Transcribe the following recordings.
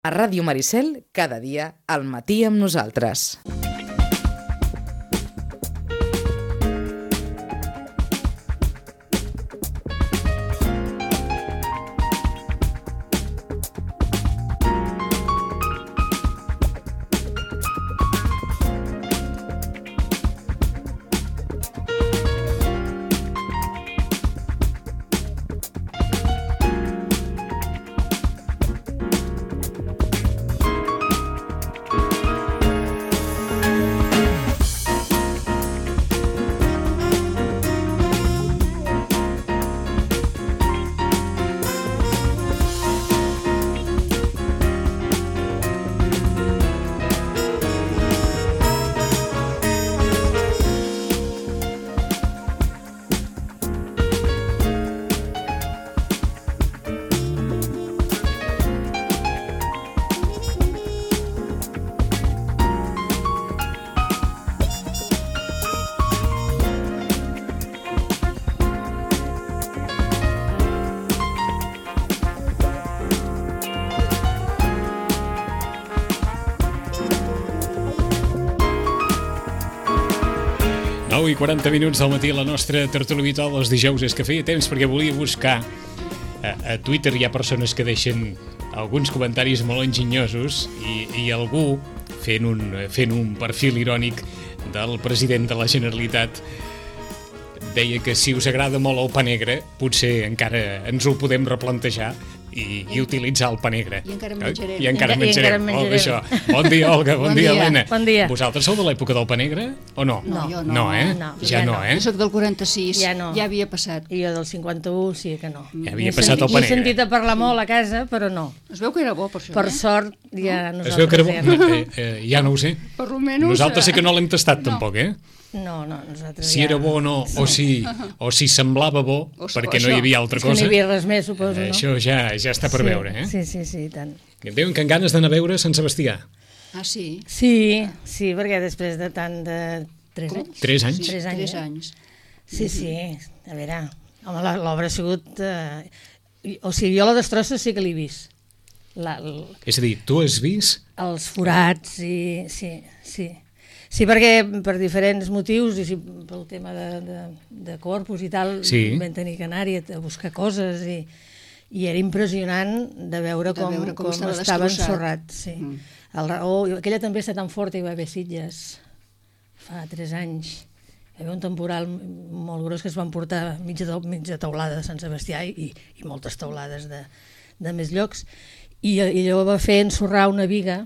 A Ràdio Maricel, cada dia, al matí amb nosaltres. I 40 minuts del matí a la nostra tertúlia habitual els dijous. És que feia temps perquè volia buscar a Twitter. Hi ha persones que deixen alguns comentaris molt enginyosos i algú fent un perfil irònic del president de la Generalitat deia que si us agrada molt el pa negre potser encara ens ho podem replantejar i utilitzar el pa negre. I encara menjarem. I encara menjarem. Molt bé, això. Bon dia, Olga. Bon dia, Helena. Bon dia. Vosaltres sou de l'època del pa negre o no? No, jo no. No, eh? No, ja no, eh? Jo soc del 46, Ja no. ja havia passat. I jo del 51 sí que no. Ja havia passat el pa He negre. sentit a parlar molt a casa, però no. Es veu que era bo, per això, Per sort, ja Es veu que era nosaltres bo. Ja no ho sé. Per lo menos... Nosaltres sí que no l'hem tastat tampoc, eh? No, nosaltres Si ja... era bo o no, o si semblava bo, perquè no hi havia altra És que no cosa. hi havia res més, suposo, no? Això ja està per veure, eh? Sí, i tant. Em diuen que en ganes d'anar a veure Sant Sebastià. Ah, sí? Sí, perquè després de tant de... 3 anys? 3 anys? Sí, 3 anys, 3 anys. Sí, a veure, home, l'obra ha sigut... O sigui, jo la destrossa sí que l'he vist. És a dir, tu has vist... Els forats, sí. Sí, perquè per diferents motius, i pel tema de corpus i tal, vam tenir que anar-hi a buscar coses i era impressionant de veure com estava ensorrat. Sí. Aquella també està tan forta, hi va haver Sitges fa 3 anys. Hi va haver un temporal molt gros que es van portar mitja teulada de Sant Sebastià i moltes teulades de més llocs. I allò va fer ensorrar una viga.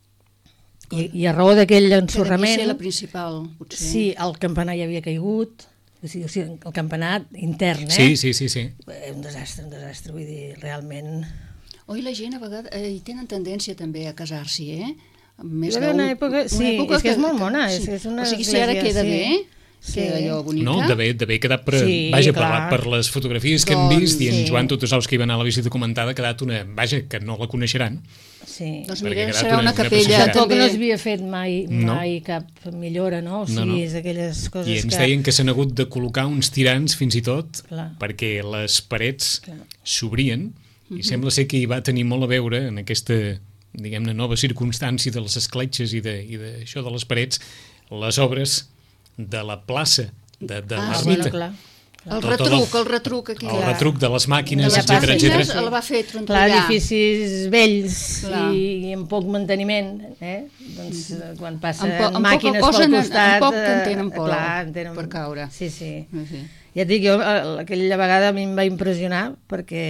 I a raó d'aquell ensorrament... Que devia ser la principal, potser. Sí, el campanar ja havia caigut, o sigui, el campanar intern, eh? Sí. Un desastre, vull dir, realment... Oi, la gent a vegades hi tenen tendència també a casar-s'hi, eh? Hi va haver una època... Sí, és que és molt mona, és una església... O sigui, si ara queda bé... queda allò bonica. No, d'haver quedat per les fotografies que hem vist, i en Joan Tutosaus, que hi va anar a la visita comentada, ha quedat una... Vaja, que no la coneixeran. Sí. Doncs mira, serà una capella... Tampoc no s'havia fet mai cap millora, no? O sigui, és d'aquelles coses que... I ens deien que s'han hagut de col·locar uns tirants, fins i tot, perquè les parets s'obrien, i sembla ser que hi va tenir molt a veure en aquesta, diguem-ne, nova circumstància de les escletxes i d'això de les parets, les obres de la plaça de l'ermita. Sí, clar. El retruc aquí. El retruc de les màquines, etcètera. El va fer trontollar. Clar, edificis vells i amb poc manteniment, doncs quan passen màquines pel costat... En poc que en tenen por per caure. Sí. Ja et dic, jo aquella vegada a mi em va impressionar perquè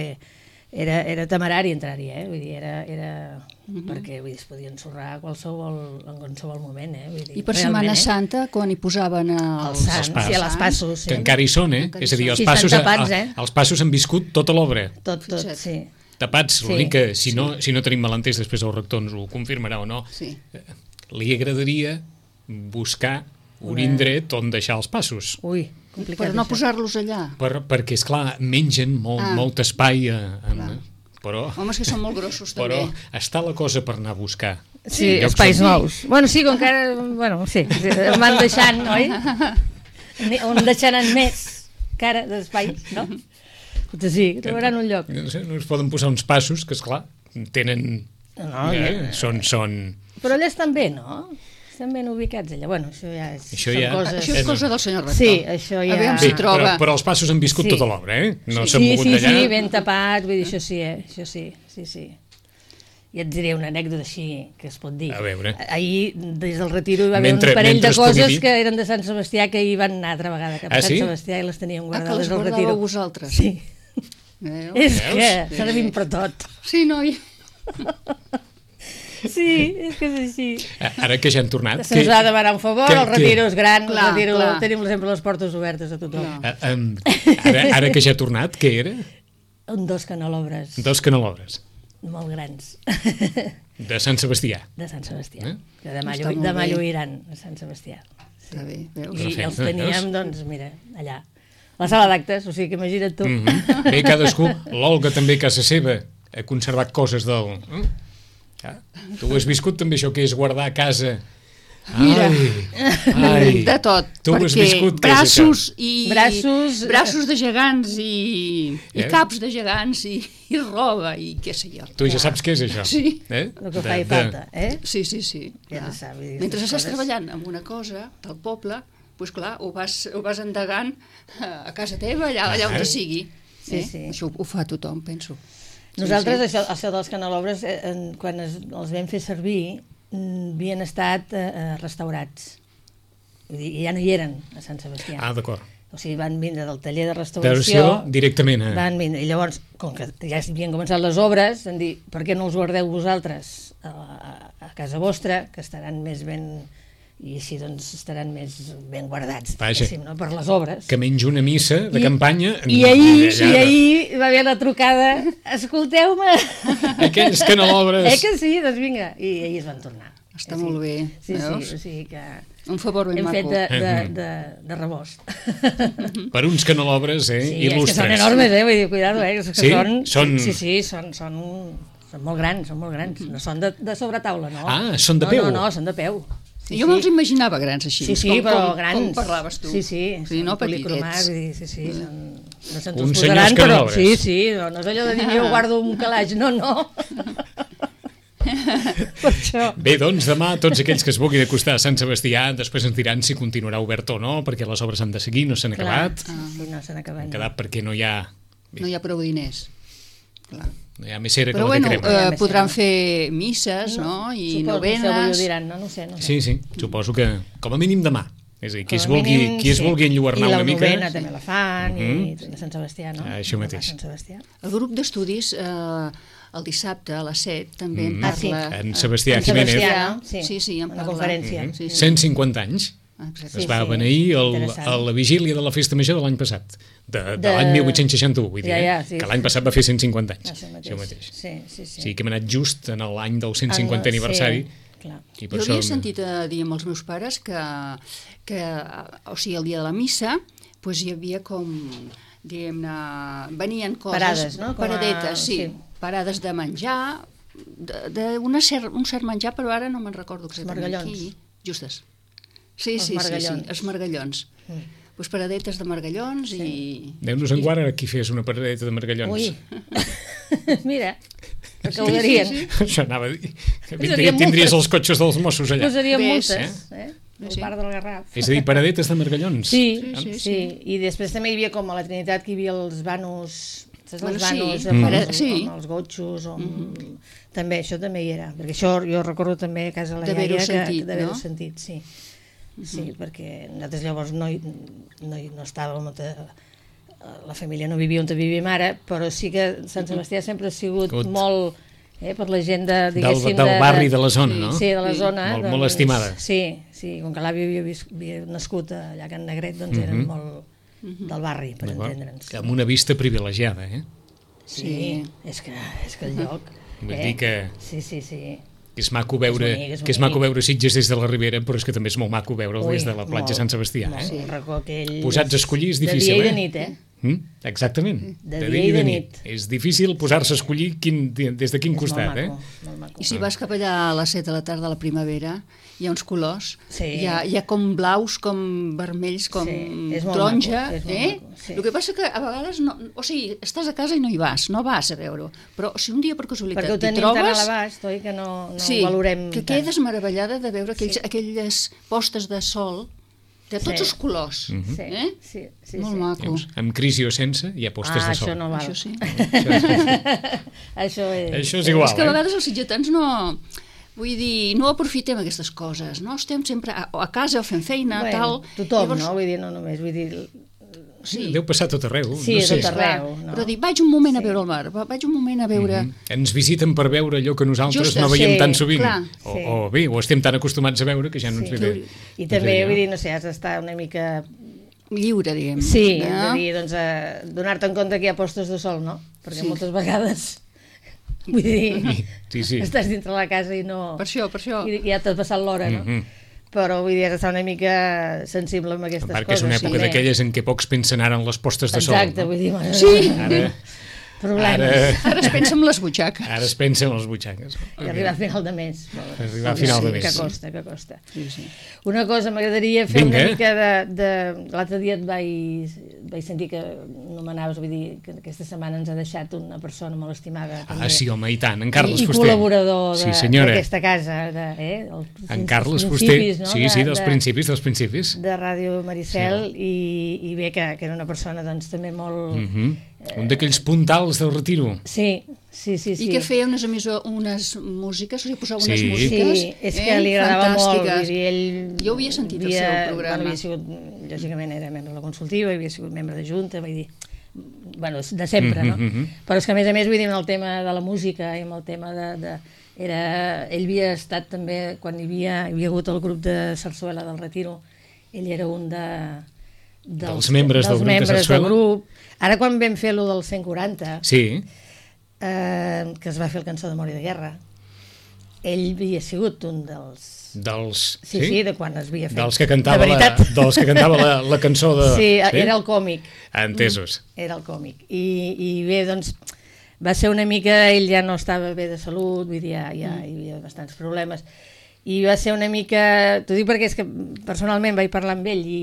era temerari entrar-hi, vull dir, era perquè es podia ensorrar en qualsevol moment, vull dir. I per Setmana Santa, quan hi posaven els passos, que encara hi són, és a dir, els passos han viscut tota l'obra. Tot, sí. Tapats, l'únic que, si no tenim malentès, després el rector ens ho confirmarà o no, li agradaria buscar un indret on deixar els passos. Ui, complicat. Per no posar-los allà. Perquè, esclar, mengen molt espai. Però, home, és que són molt grossos, també. Però està la cosa per anar a buscar. Sí, espais nous. Bueno, sí, com que ara... Bueno, sí, em van deixant, oi? On deixaran més cara d'espais, no? Potser sí, trobaran un lloc. No es poden posar uns passos que, esclar, tenen No, Són... Però allà estan bé, no? Estan ben ubicats allà. Bueno, això ja és... Això és cosa del senyor rector. Sí, això ja... Aviam si troba... Però els passos han viscut tota l'obra, No s'han mogut d'allà. Sí, ben tapats, vull dir, això sí. I et diré una anècdota així que es pot dir. A veure. Ahir, des del retiro, hi va haver un parell de coses que eren de Sant Sebastià que hi van anar altra vegada cap a Sant Sebastià i les teníem guardades al retiro. Que les guardàveu vosaltres? Sí. És que servim per tot. Sí, noi. Sí, és que és així. Ara que ja han tornat... Se'ns ha de demanar un favor, el retiro és gran, tenim sempre les portes obertes a tothom. Ara que ja ha tornat, què era? 2 canelobles. 2 canelobles. Molt grans. De Sant Sebastià. De Sant Sebastià. Que demà lluiran a Sant Sebastià. Està bé, veus? I els teníem, doncs, mira, allà. A la sala d'actes, o sigui que imagina't tu. Bé, cadascú, l'Olga també a casa seva ha conservat coses del... Tu ho has viscut també això que és guardar a casa... Mira, de tot, perquè braços de gegants i caps de gegants i roba i què sé jo. Tu ja saps què és això? Sí. El que fa i falta, Sí. Mentre estàs treballant en una cosa del poble, doncs clar, ho vas endegant a casa teva, allà on sigui. Això ho fa tothom, penso. Nosaltres, això dels canelobres, quan els vam fer servir, havien estat restaurats. Vull dir, ja no hi eren a Sant Sebastià. D'acord. O sigui, van vindre del taller de restauració directament. Van vindre, i llavors, com que ja havien començat les obres, van dir, per què no els guardeu vosaltres a casa vostra, que estaran més ben... i així doncs estaran més ben guardats, no? Per les obres. Que menys una missa de campanya... I ahir va haver la trucada, escolteu-me... Aquells canelobres... Que sí, doncs vinga, i ahir es van tornar. Està molt bé, veus? Sí, o sigui que... Un favor ben maco. Hem fet de rebost. Per uns canelobres, il·lustres. És que són enormes, vull dir, cuidado, Són... Sí, són molt grans, no són de sobretaula, no. Són de peu? No, són de peu. Jo me'ls imaginava grans així, però grans. Com parlaves tu. Sí, no petitets. No se'ns els posaran, però sí, no és allò de dir jo guardo un calaix, no. Bé, doncs demà tots aquells que es vulguin acostar a Sant Sebastià després ens diran si continuarà obert o no, perquè les obres han de seguir, no s'han acabat. No s'han acabat. Han quedat perquè no hi ha... No hi ha prou diners. Clar. No hi ha més cera que però la que crema. Podran fer misses, no? I novenes. No sé. Sí, suposo que com a mínim demà. És a dir, qui es vulgui enlluernar una mica... I la novena també la fan, i de Sant Sebastià, no? Això mateix. El grup d'estudis el dissabte a les 7 també en parla... En Sebastià Jiménez. Sí, en una conferència. 150 anys. Es va beneir a la vigília de la Festa Major de l'any passat, de l'any 1861, vull dir, que l'any passat va fer 150 anys. Això mateix. Sí, que hem anat just en l'any del 150 aniversari. Jo havia sentit dir amb els meus pares que o sigui, el dia de la missa hi havia com, diguem-ne, venien coses, paradetes, parades de menjar, d'un cert menjar, però ara no me'n recordo exactament qui. Justes. Sí, els margallons. Doncs paradetes de margallons i... Déu-nos en guarda qui fes una paradeta de margallons. Ui, mira, recaudarien. Això anava a dir. Tindries els cotxes dels Mossos allà. Posaríem multes, al bar del Garraf. És a dir, paradetes de margallons. Sí, i després també hi havia com a la Trinitat que hi havia els vanos... Els vanos amb els gotxos, també, això també hi era, perquè això jo recordo també a casa la iaia d'haver-ho sentit, sí. Sí, perquè nosaltres llavors no estàvem, la família no vivia on vivim ara, però sí que Sant Sebastià sempre ha sigut molt, per la gent del barri de la zona, no? Sí, de la zona. Molt estimada. Sí, com que l'àvia havia nascut allà a Can Negret, doncs eren molt del barri, per entendre'ns. Amb una vista privilegiada, Sí, és que el lloc... Vull dir que... Sí. Que és maco veure Sitges des de la Ribera, però és que també és molt maco veure'l des de la platja Sant Sebastià. El racó aquell... Posats a escollir és difícil, de dia i de nit, Exactament, de dia i de nit. És difícil posar-se a escollir des de quin costat. Molt maco. I si vas cap allà a les 7 de la tarda a la primavera, hi ha uns colors, sí. hi ha com blaus, com vermells, com taronja. El que passa que a vegades, o sigui, estàs a casa i no hi vas, no vas a veure-ho, però si un dia per casualitat perquè ho tenim tan a l'abast, oi, que no ho valorem que quedes meravellada de veure aquelles postes de sol de tots els colors. Sí. Molt maco. Amb crisi o sense, hi ha postes de sol. Això no val. Això sí. Això és igual. És que a vegades els sitgetans no... Vull dir, no aprofitem aquestes coses, no? Estem sempre a casa fent feina, tal... Tothom, llavors... no? Vull dir, no només, vull dir... Sí. Deu passar tot arreu. Sí, no sé. tot arreu. No. Però dic, vaig un moment a veure el mar, vaig un moment a veure... Ens visiten per veure allò que nosaltres no veiem tan sovint. Clar. O bé, o estem tan acostumats a veure que ja no ens ve. I també, vull dir, no sé, has d'estar una mica... lliure, diguem. Sí, de dir, doncs, donar-te en compte que hi ha postes de sol, no? Perquè moltes vegades... Vull dir, estàs dintre la casa i no... Per això. I ja t'ha passat l'hora, no? Però vull dir, has d'estar una mica sensible amb aquestes coses. Perquè és una època d'aquelles en què pocs pensen ara en les postes de sol. Exacte, vull dir... Sí! Problemes. Ara es pensa en les butxaques. Ara es pensa en les butxaques. I arribar a final de mes. Arribar a final de mes. Que costa. Sí. Una cosa, m'agradaria fer una mica de... L'altre dia et vaig sentir que nomenaves, vull dir, que aquesta setmana ens ha deixat una persona molt estimada. Ah, sí, home, i tant, en Carles Fuster. I col·laborador d'aquesta casa. En Carles Fuster, sí, dels principis. De Ràdio Maricel, i bé que era una persona doncs també molt... Un d'aquells puntals del Retiro. Sí. I que feia unes músiques, o sigui, posava unes músiques. Sí, és que li agradava molt. Vull dir, ell jo ho havia sentit el seu programa. Havia sigut, lògicament era membre de la consultiva, havia sigut membre de Junta, vull dir, de sempre, no? Però és que a més, vull dir, en el tema de la música i en el tema ell havia estat també, quan hi havia hagut el grup de sarsuela del Retiro, ell era un dels membres del grup. Ara quan vam fer lo del 140, que es va fer el Cançó d'Amor i de Guerra, ell havia sigut un dels... Sí, de quan es havia fet. Dels que cantava la cançó de... Sí, era el còmic. Entesos. Era el còmic. I bé, doncs, va ser una mica... Ell ja no estava bé de salut, vull dir, ja hi havia bastants problemes. I va ser una mica... T'ho dic perquè és que personalment vaig parlar amb ell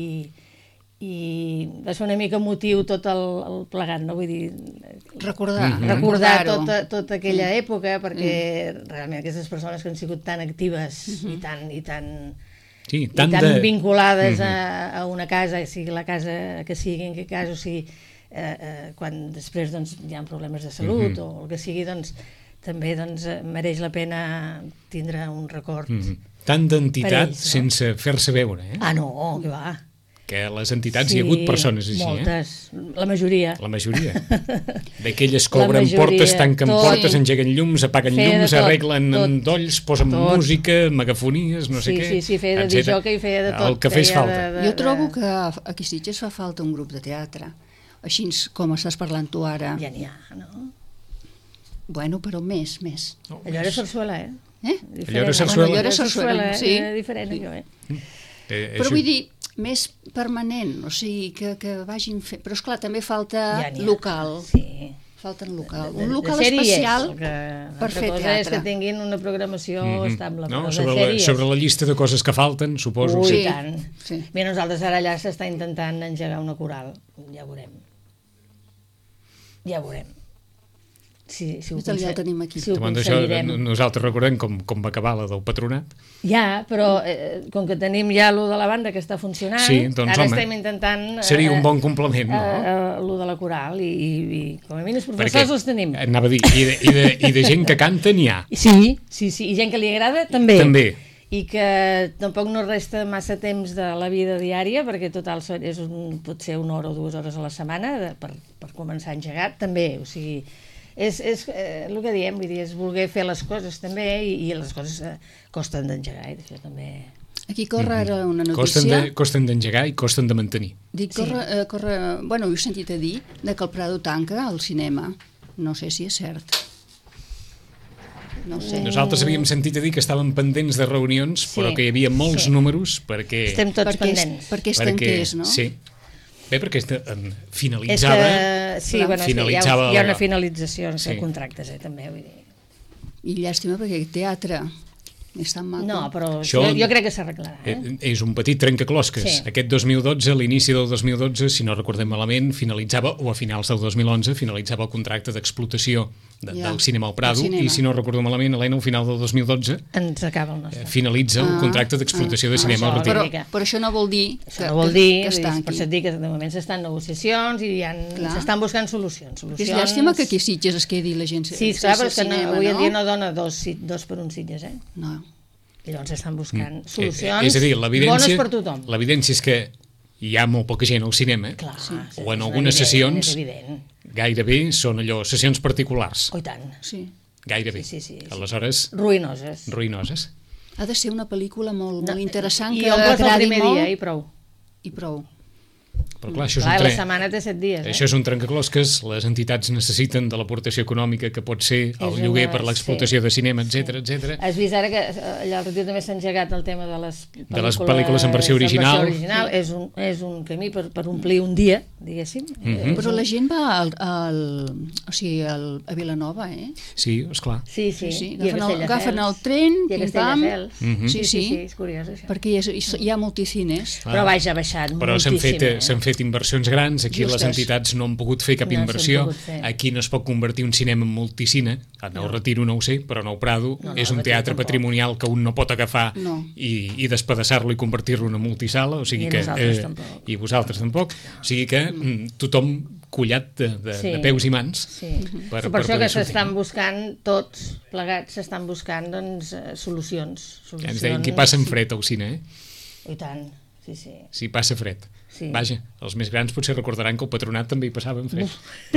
i va ser una mica motiu tot el plegat, no? Vull dir, recordar tota aquella època, perquè realment aquestes persones que han sigut tan actives i tan vinculades a una casa, sigui la casa que sigui, en què cas, o sigui, quan després doncs, hi ha problemes de salut o el que sigui, doncs també mereix la pena tindre un record. Tant d'entitat sense fer-se veure, eh? Ah, no, que va. Que a les entitats hi ha hagut persones així, moltes, la majoria. La majoria. D'aquelles que obren portes, tanquen portes, engeguen llums, apaguen llums, arreglen endolls, posen música, megafonies, no sé què. Sí, feia de disjockey i feia de tot. El que fes falta. Jo trobo que aquí a Sitges fa falta un grup de teatre. Així com estàs parlant tu ara. Ja n'hi ha, no? Bueno, però més. Allò era sarsuela, Allò era sarsuela, sí. Era diferent, allò, Però vull dir, més permanent, o sigui, que vagin fent... Però, esclar, també falta local. Sí. Falta un local. Un local especial per fer teatre. És que tinguin una programació estable. Sobre la llista de coses que falten, suposo. Ui, tant. Bé, nosaltres ara allà s'està intentant engegar una coral. Ja veurem. Si ho tenim aquí. Si ho aconseguirem. Nosaltres recordem com va acabar la del Patronat. Ja, però com que tenim ja lo de la banda que està funcionant, ara estem intentant... Seria un bon complement, no? Lo de la coral i com a mínim els professors els tenim. Anava a dir, i de gent que canta n'hi ha. Sí, i gent que li agrada també. I que tampoc no resta massa temps de la vida diària, perquè total pot ser 1 hora o 2 hores a la setmana per començar a engegar, també, o sigui... És el que diem, vull dir, és voler fer les coses també i les coses costen d'engegar i d'això també... Aquí corre ara una notícia... Costen d'engegar i costen de mantenir. Dic, bueno, ho he sentit a dir que el Prado tanca el cinema. No sé si és cert. No sé. Nosaltres havíem sentit a dir que estàvem pendents de reunions, però que hi havia molts números perquè... Estem tots pendents. Perquè és tanqués, no? Sí. Bé, perquè finalitzava... Sí, bueno, finalitzava hi ha una finalització en contractes, també, vull dir. I llàstima perquè el teatre és tan maco. No, però jo crec que s'arreglarà. És un petit trencaclosques. Sí. Aquest 2012, a l'inici del 2012, si no recordem malament, finalitzava, o a finals del 2011, finalitzava el contracte d'explotació del cinema al Prado, i si no recordo malament, Helena, al final del 2012 ens acaba el nostre. Finalitza el contracte d'explotació de cinema al Retiro. Però això no vol dir que està aquí. Per això et dic que de moment s'estan negociacions i s'estan buscant solucions. És llàstima que aquí a Sitges es quedi la gent sense cinema, no? Sí, clar, però avui en dia no dona dos per un Sitges, No. I llavors estan buscant solucions és a dir, bones per tothom. L'evidència és que hi ha molt poca gent al cinema, o en algunes sessions gairebé són allò, sessions particulars. Oh, i tant. Sí. Gairebé. Sí. Aleshores... Ruïnoses. Ha de ser una pel·lícula molt interessant, que agradi molt. I omples el primer dia, i prou. Però clar, això la setmana té 7 dies. Això és un trencaclosques, les entitats necessiten de l'aportació econòmica que pot ser el lloguer per l'explotació de cinema, etc. Has vist ara que allà al Retiro també s'ha engegat el tema de les pel·lícules en versió original. És un camí per omplir un dia, diguéssim. Però la gent va a Vilanova, Sí, esclar. Sí. Agafen el tren, pim-pam. Sí, és curiós, això. Perquè hi ha multicines. Però vaja, ha baixat moltíssim. S'han fet inversions grans, aquí les entitats no han pogut fer cap inversió, aquí no es pot convertir un cinema en multicine, en el Retiro no ho sé, però en el Prado és un teatre patrimonial que un no pot agafar i despedaçar-lo i convertir-lo en una multisala, o sigui que... I vosaltres tampoc. O sigui que tothom collat de peus i mans. Per això que s'estan buscant, tots plegats s'estan buscant solucions. Ens deien que passa en fred al cine, I tant, sí. Sí, passa fred. Vaja, els més grans potser recordaran que el Patronat també hi passava en fred.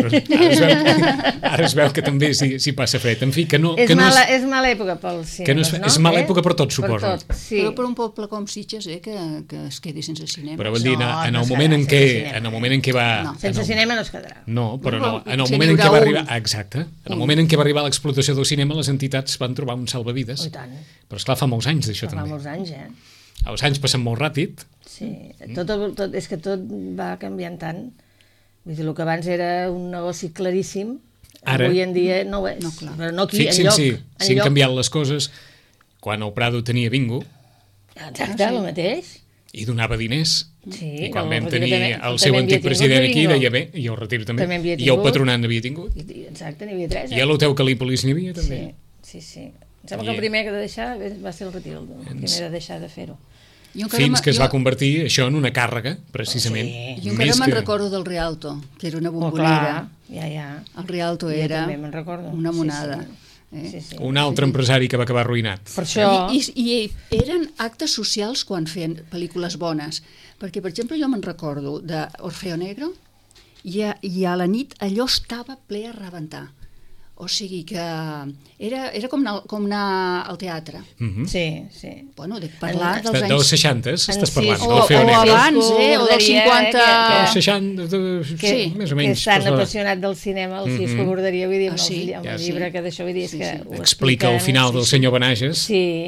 Però ara es veu que també s'hi passa fred. En fi, que no... És mala època pels cinemes, no? És mala època per tot, suposo. Però per un poble com Sitges, que es quedi sense cinema. Però vol dir, en el moment en què va... Sense cinema no es quedarà. No, però en el moment en què va arribar... Exacte. En el moment en què va arribar l'explotació del cinema, les entitats van trobar un salvavides. Però esclar, fa molts anys d'això també. Fa molts anys, Els anys passen molt ràpid. Sí, és que tot va canviant tant. Vull dir, el que abans era un negoci claríssim, avui en dia no ho és. Però no aquí, enlloc. Si han canviat les coses, quan el Prado tenia bingo... Exacte, el mateix. I donava diners. I quan vam tenir el seu antic president aquí, deia bé, i el Retiro també. I el Patronat n'havia tingut. Exacte, n'hi havia 3. I a l'Hotel Calípolis n'hi havia també. Sí. Em sembla que el primer que de deixar va ser el Retiro, el primer de deixar de fer-ho. Fins que es va convertir això en una càrrega, precisament. Jo encara me'n recordo del Rialto, que era una bombonera. El Rialto era una monada. Un altre empresari que va acabar arruïnat. Per això... I eren actes socials quan feien pel·lícules bones. Perquè, per exemple, jo me'n recordo d'Orfeo Negro i a la nit allò estava ple a rebentar. O sigui que era com anar al teatre. Sí. Bueno, de parlar dels anys... Dels 60s, estàs parlant. O abans, o dels 50... Dels 60, més o menys. Que és tan apassionat del cinema, el Cisco Borderia, vull dir, amb el llibre que d'això, vull dir, és que... Explica el final del senyor Benages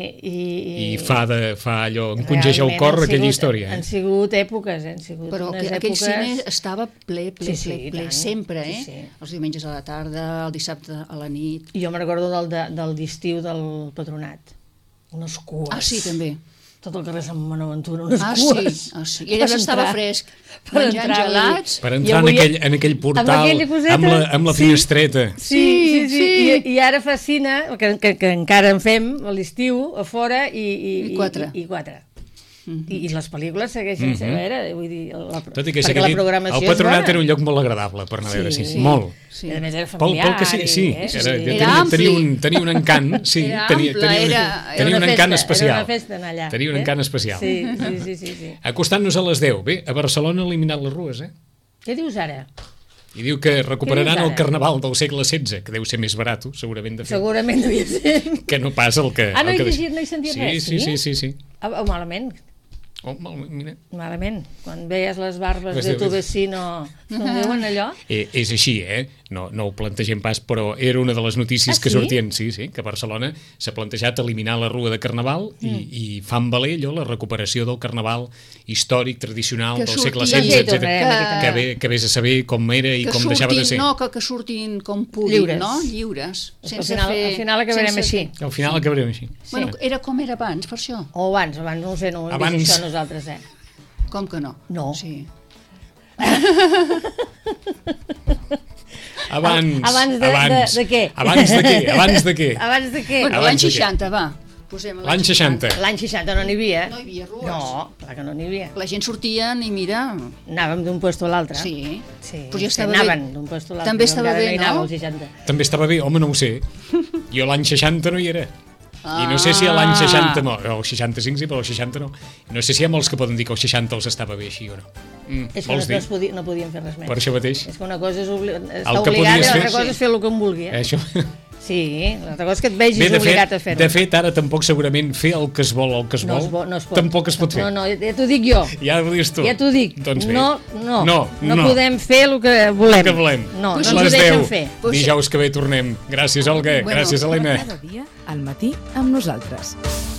i fa allò, encongeix el cor aquella història. Han sigut èpoques, però aquell cine estava ple, sempre, els diumenges a la tarda, el dissabte a la nit. Jo me'n recordo del d'estiu del Patronat. Unes cues. Sí, també. Tot el carrer Sant Bonaventura, unes cues. Sí. I allà s'estava fresc, menjant gelats. Per entrar en aquell portal, amb la finestreta. Sí. I ara fascina, que encara en fem a l'estiu, a fora, i 4. I les pel·lícules segueixen sent, vull dir, perquè la programació el Patronat era un lloc molt agradable per anar a veure, molt. I a més era familiar. Tenia un encant, tenia un encant especial. Era una festa allà. Tenia un encant especial. Sí. Acostant-nos a les 10. Bé, a Barcelona ha eliminat les rues, Què dius ara? I diu que recuperaran el carnaval del segle XVI, que deu ser més barat, segurament de fer. Segurament devia ser. Que no pas el que... No he sentit res, sí. malament. Oh, mira. Malament. Quan veies les barbes de tu vecino, no diuen allò? És així, no ho plantegem pas, però era una de les notícies que sortien, sí, que a Barcelona s'ha plantejat eliminar la rua de Carnaval i fan valer allò, la recuperació del Carnaval històric, tradicional, del segle XVI, etc. Que vés a saber com era i com deixava de ser. No, que surtin com puguin, no? Lliures. Al final acabarem així. Al final acabarem així. Bueno, era com era abans, per això. O abans, no ho sé, no ho hem vist això nosaltres, Com que no? No. Sí. Abans de què? Abans de què? Abans de què? Bueno, l'any 60, va. L'any 60. L'any 60 no n'hi havia. No hi havia rues. No, clar que no n'hi havia. La gent sortien i mira... Anàvem d'un puesto a l'altre. Sí. Però ja estava bé. Anaven d'un puesto a l'altre. També estava bé, no? També estava bé, home, no ho sé. Jo l'any 60 no hi era. I no sé si a l'any 60, o 65 sí, però el 60 no. No sé si hi ha molts que poden dir que el 60 els estava bé així o no. És que no podien fer res més. Per això mateix. És que una cosa és estar obligat i l'altra cosa és fer el que em vulgui. Això... Sí, l'altra cosa és que et vegis obligat a fer-ho. De fet, ara tampoc segurament fer el que es vol tampoc es pot fer. No, ja t'ho dic jo. Ja ho dius tu. Ja t'ho dic. Doncs bé. No podem fer el que volem. No ens ho deixen fer. Dijous que ve tornem. Gràcies, Olga. Gràcies, Helena. Cada dia al matí amb nosaltres.